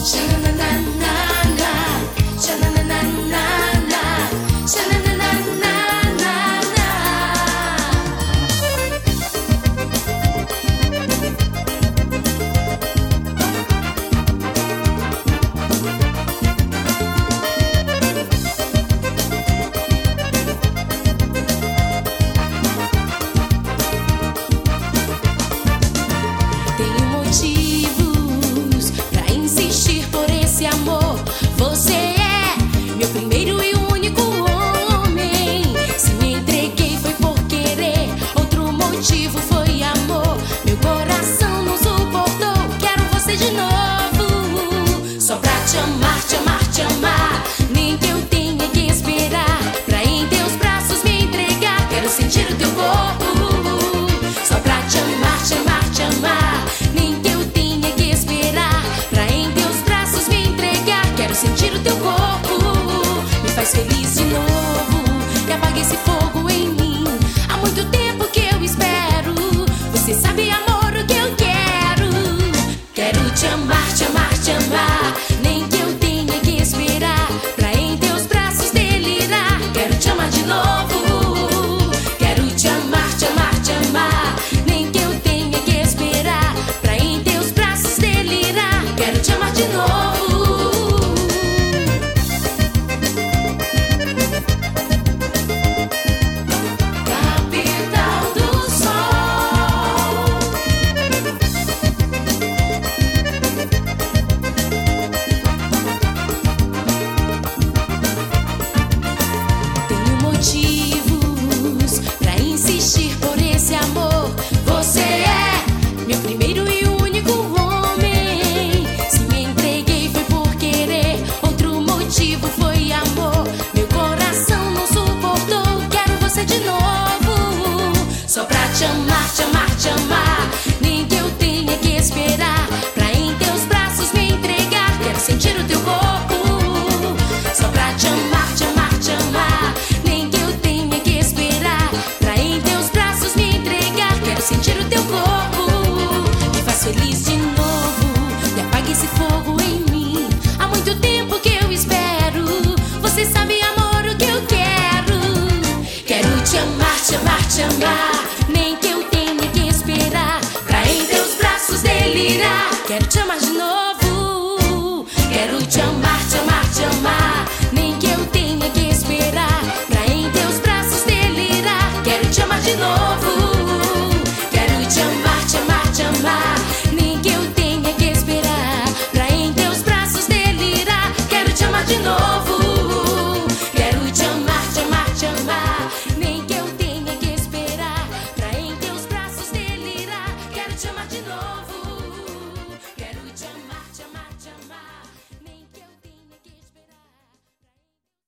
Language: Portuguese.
Feliz de novo e apague esse fogo em mim. Há muito tempo que eu espero. Você sabe, amor, o que eu quero. Quero te amar, te amar, te amar. Nem que eu tenha que esperar pra em teus braços delirar. Quero te amar de novo. Quero te amar, te amar, te amar. Nem que eu tenha que esperar pra em teus braços delirar. Quero te amar de novo. Motivos pra insistir por esse amor. Você é meu primeiro e único homem. Se me entreguei foi por querer, outro motivo foi amor. Meu coração não suportou, quero você de novo. Só pra te amar, te amar, te amar. Nem que eu tenha que esperar pra em teus braços me entregar. Quero sentir o teu corpo. Só pra te amar, te amar, te amar. Sentir o teu corpo, me faz feliz de novo e apague esse fogo em mim. Há muito tempo que eu espero. Você sabe, amor, o que eu quero. Quero te amar, te amar, te amar. Nem que eu tenha que esperar pra em teus braços delirar.